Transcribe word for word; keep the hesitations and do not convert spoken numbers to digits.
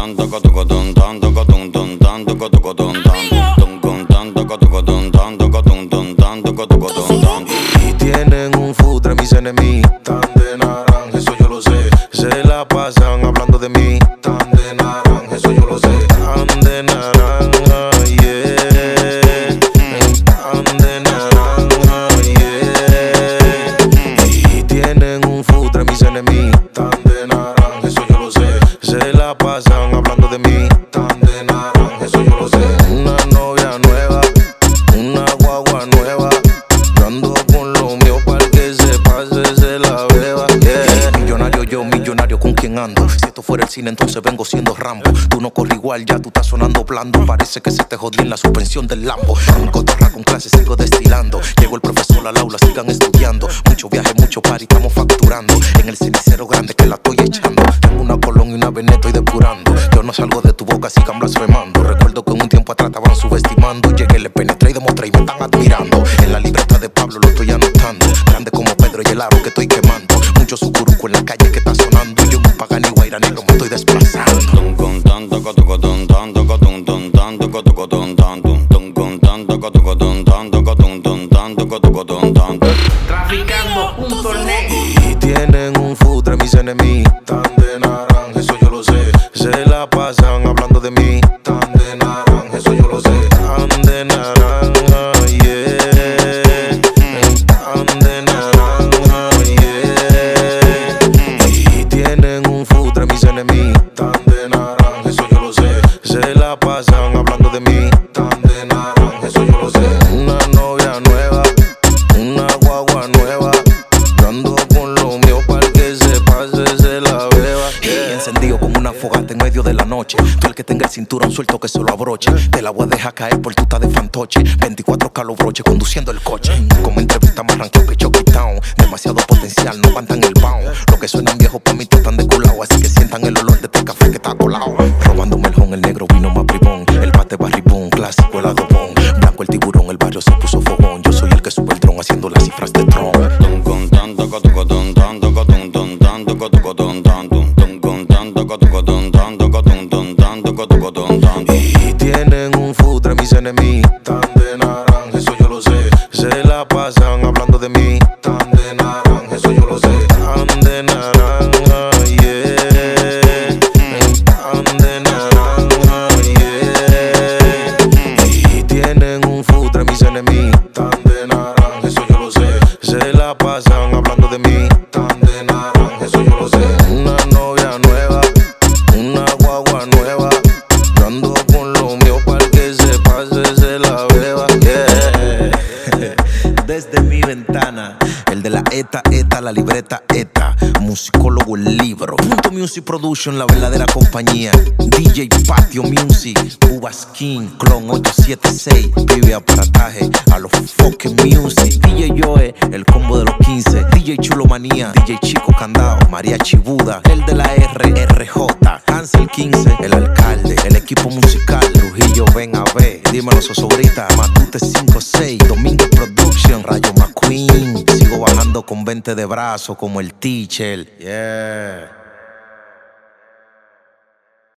Y tienen un futre mis enemigos, tan de naranja, eso yo lo sé. Se la pasan hablando de mí, tan de naranja, eso yo lo sé. Tan de naranja, yeah. Tan de naranja, yeah. Y tienen un futre mis enemigos, tan de naranja, eso yo lo sé. Se la pasan hablando de mí, tan de naranja, eso yo lo sé. Una novia nueva, una guagua nueva. Yo ando con lo mío para que se pase, se la beba, yeah. Millonario yo, millonario con quien ando. Si esto fuera el cine, entonces vengo siendo Rambo. Tú no corres igual, ya tú estás sonando blando. Parece que se te jodió en la suspensión del Lambo. Un cotorra con clase sigo destilando. Llegó el profesor al aula, sigan estudiando. Mucho viaje, mucho party, estamos facturando. En el cenicero grande que la estoy echando. Tengo una Colón y una Veneto y depurando. Yo no salgo de tu boca, sigan blasfemando. Recuerdo que un tiempo atrás estaban subestimando. Llegué, le penetré y demostré y me están admirando. En la libreta de Pablo lo estoy anotando. Grande como Pedro y el aro que estoy quemando. Mucho sucuruco en la calle que está sonando. Yo en un Pagani Guaira negro me estoy desplazando. Traficando un torneo. Y tienen un futre mis enemigos, tan de naranja, eso yo lo sé. Se la pasan hablando de mí, tan de naranja, eso yo lo sé. Tan de naranja, yeah. Tan de naranja, yeah. Y tienen un futre mis enemigos, tan de naranja, eso yo lo sé. Se la pasan hablando de mí, tan de naranja, eso yo lo sé. Una novia nueva, una guagua nueva. Yo ando con lo mío para que se pase, se la beba, yeah. Encendido como una fogata en medio de la noche. Tú el que tenga el cinturón suelto que se lo abroche. Te la voy a dejar caer por tu de fantoche. veinticuatro Carlos Broche conduciendo el coche. Como entrevista me arranqué que Chucky Town. Demasiado potencial, no aguantan el pound. Lo que suenan viejos pa' mí están de culao. Así que sientan el olor de este café que está colado. Robando un melón, el negro vino más bribón. El pate barribón, clásico el adobón. Blanco el tiburón, el barrio se puso fogón. Yo soy el que sube el dron haciendo las cifras de Tron. Y tienen un futre mis enemigos, tan de naranja, eso yo lo sé. Se la pasan hablando de mí, tan de naranja, eso yo lo sé. Tan de naranja, yeah. Tan de naranja, yeah. Y tienen un futre mis enemigos, tan de naranja, eso yo lo sé. Se la pasan hablando de mí, tan de naranja, eso yo lo sé. Una novia nueva, una guagua nueva. Yo ando con lo mío para que se pase, se la beba, yeah. Desde mi ventana, el de la ETA, ETA, la libreta ETA. Musicólogo, el libro. Punto Music Production, la verdadera compañía. D J Patio Music, Uva Skin, Clon ocho siete seis. Vive aparataje a los fucking music. D J Joe, el combo de los quince. D J Chulo Manía, D J Chico Candao, María Chibuda, el de la R, R J, Hansel quince, el alcalde, el equipo musical. Trujillo, ven a ver. Dímelo, Sosobrita, Matute cinco seis, Domingo Production, Rayo McQueen. Sigo bajando con veinte de brazo como el teacher, yeah.